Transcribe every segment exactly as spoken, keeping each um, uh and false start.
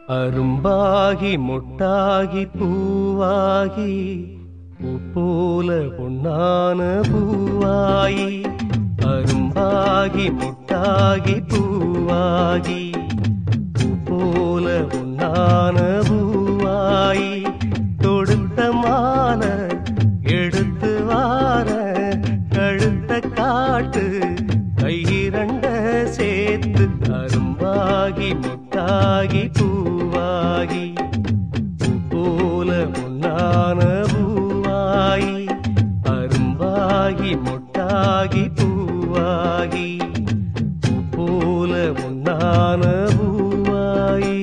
அரும்பாகி முட்டாகி பூவாகி பூப்போல பொன்னான பூவாயி அரும்பாகி முட்டாகி பூவாகி பூப்போல பொன்னான பூவாயி தொடுத்த மாலை எடுத்து வார கழுத்த காட்டு கையிரண்ட சேர்த்து அரும்பாகி முட்டாகி பூவாகி பூப்போல பொன்னான பூவாயி அரும்பாகி முட்டாகி பூவாகி பூப்போல பொன்னான பூவாயி.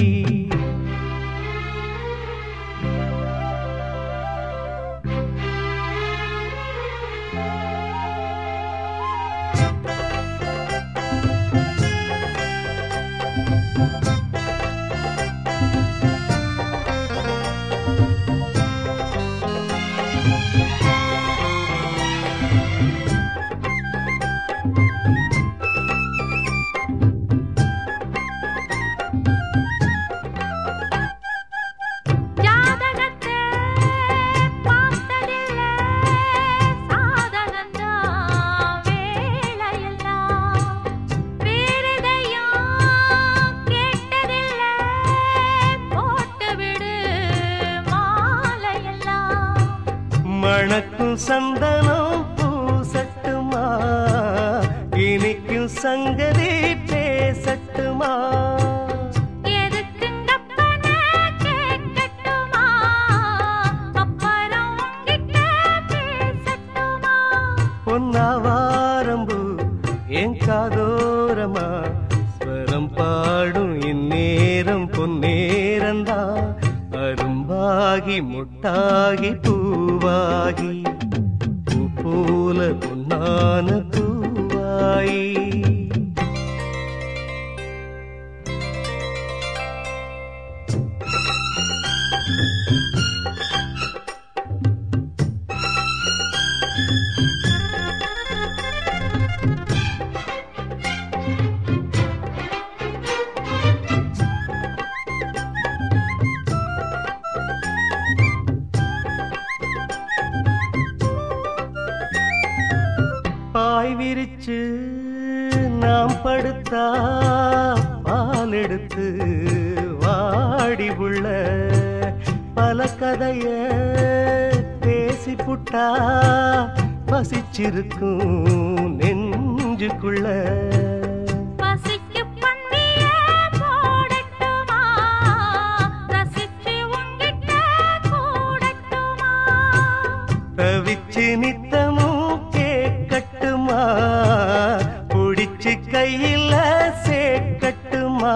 மணக்கும் சந்தனம் பூசட்டுமா இனிக்கும் சங்கதி பேசட்டுமா பொன்னாவாரம்பு என் காதோரமா ஸ்வரம் பாடும் இந்நேரம் பொன்னேரந்தா அரும்பாகி முட்டாகி பூவாகி பூப்போல பொன்னான பூவாயி. பாய் விரிச்சு நாம் படுத்தா பால் எடுத்து வாடி உள்ள பல கதைய பேசி புட்டா பசிச்சிருக்கும் நெஞ்சுக்குள்ள தவிச்சு நித்தமும் கேட்கட்டுமா புடிச்சு கையில சேர்க்கட்டுமா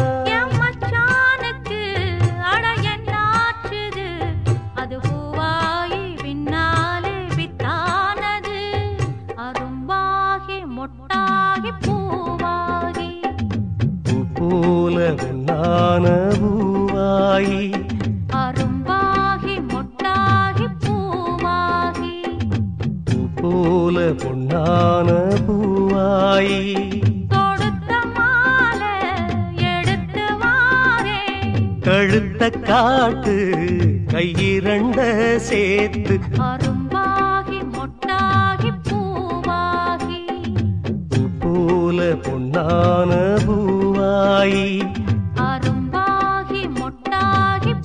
அது பூவாயி பின்னாலே வித்தானது அரும்பாகி மொட்டாகி பூவாகி பூப்போல பொன்னான பூவாயி அரும்பாகி மொட்டாகி பூவாகி பூப்போல பொன்னான பூவாயி தொடுத்த மாலை எடுத்து வாரே கழுத்த காட்டு கையிரண்ட சேர்த்து அரும்பாகி மொட்டாகி பூவாகி பூப்போல பொன்னான பூவாயி அரும்பாகி மொட்டாகி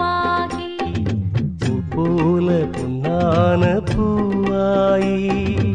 பூவாகி பூப்போல பொன்னான பூவாயி.